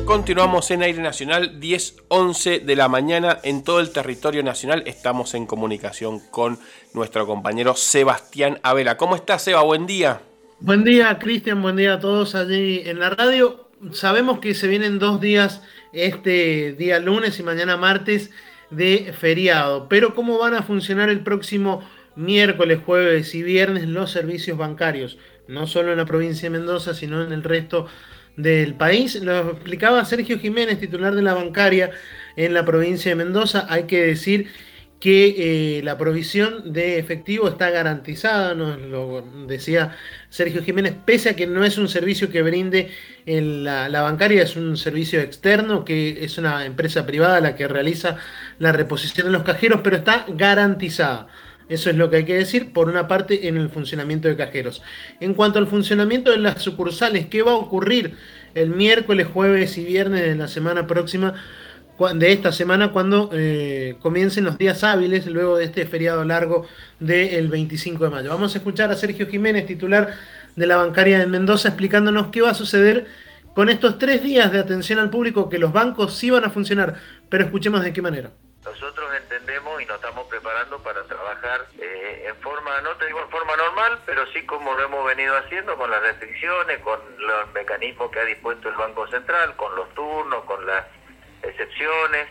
Continuamos en Aire Nacional, 10:11 de la mañana en todo el territorio nacional. Estamos en comunicación con nuestro compañero Sebastián Abela. ¿Cómo estás, Seba? Buen día. Buen día, Cristian, buen día a todos allí en la radio. Sabemos que se vienen 2 días, este día lunes y mañana martes, de feriado, pero ¿cómo van a funcionar el próximo miércoles, jueves y viernes los servicios bancarios? No solo en la provincia de Mendoza, sino en el resto del país. Lo explicaba Sergio Jiménez, titular de la bancaria en la provincia de Mendoza. Hay que decir que la provisión de efectivo está garantizada, nos lo decía Sergio Jiménez, pese a que no es un servicio que brinde la bancaria, es un servicio externo, que es una empresa privada la que realiza la reposición de los cajeros, pero está garantizada. Eso es lo que hay que decir, por una parte, en el funcionamiento de cajeros. En cuanto al funcionamiento de las sucursales, ¿qué va a ocurrir el miércoles, jueves y viernes de la semana próxima, de esta semana, cuando comiencen los días hábiles luego de este feriado largo del 25 de mayo? Vamos a escuchar a Sergio Jiménez, titular de la bancaria de Mendoza, explicándonos qué va a suceder con estos 3 días de atención al público, que los bancos sí van a funcionar, pero escuchemos de qué manera. Nosotros entendemos y nos estamos preparando para trabajar en forma, no te digo en forma normal, pero sí como lo hemos venido haciendo, con las restricciones, con los mecanismos que ha dispuesto el Banco Central, con los turnos, con las excepciones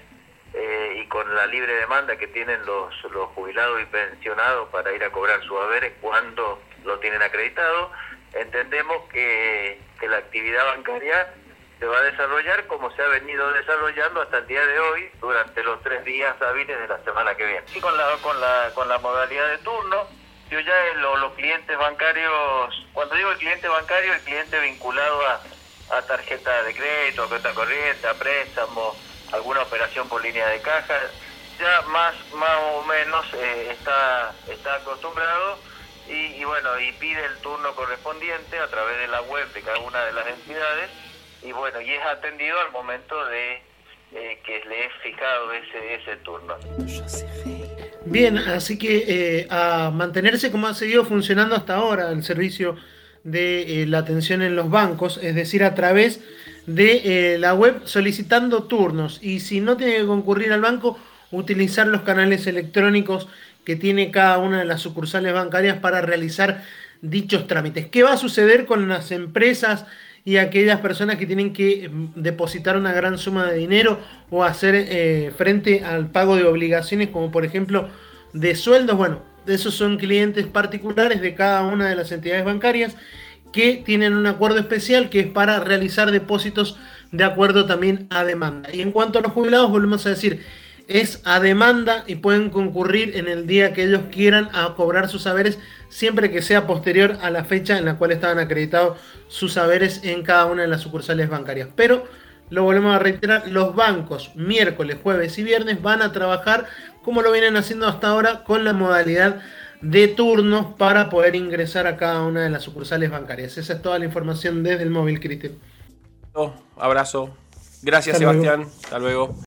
y con la libre demanda que tienen los jubilados y pensionados para ir a cobrar sus haberes cuando lo tienen acreditado. Entendemos que la actividad bancaria se va a desarrollar como se ha venido desarrollando hasta el día de hoy, durante los 3 días hábiles de la semana que viene. Y con la modalidad de turno, yo ya los clientes bancarios, cuando digo el cliente bancario, el cliente vinculado a tarjeta de crédito, a cuenta corriente, a préstamo, alguna operación por línea de caja, ya más o menos está acostumbrado y bueno, y pide el turno correspondiente a través de la web de cada una de las entidades. Y bueno, y es atendido al momento de que le es fijado ese turno. Bien, así que a mantenerse como ha seguido funcionando hasta ahora el servicio de la atención en los bancos, es decir, a través de la web, solicitando turnos, y si no tiene que concurrir al banco, utilizar los canales electrónicos que tiene cada una de las sucursales bancarias para realizar dichos trámites. ¿Qué va a suceder con las empresas y aquellas personas que tienen que depositar una gran suma de dinero o hacer frente al pago de obligaciones, como por ejemplo de sueldos? Bueno, esos son clientes particulares de cada una de las entidades bancarias que tienen un acuerdo especial, que es para realizar depósitos de acuerdo también a demanda. Y en cuanto a los jubilados, volvemos a decir, es a demanda y pueden concurrir en el día que ellos quieran a cobrar sus haberes, siempre que sea posterior a la fecha en la cual estaban acreditados sus haberes en cada una de las sucursales bancarias. Pero, lo volvemos a reiterar, los bancos miércoles, jueves y viernes van a trabajar como lo vienen haciendo hasta ahora, con la modalidad de turnos para poder ingresar a cada una de las sucursales bancarias. Esa es toda la información desde el móvil, Cristian. Abrazo. Gracias, Hasta luego. Sebastián. Hasta luego.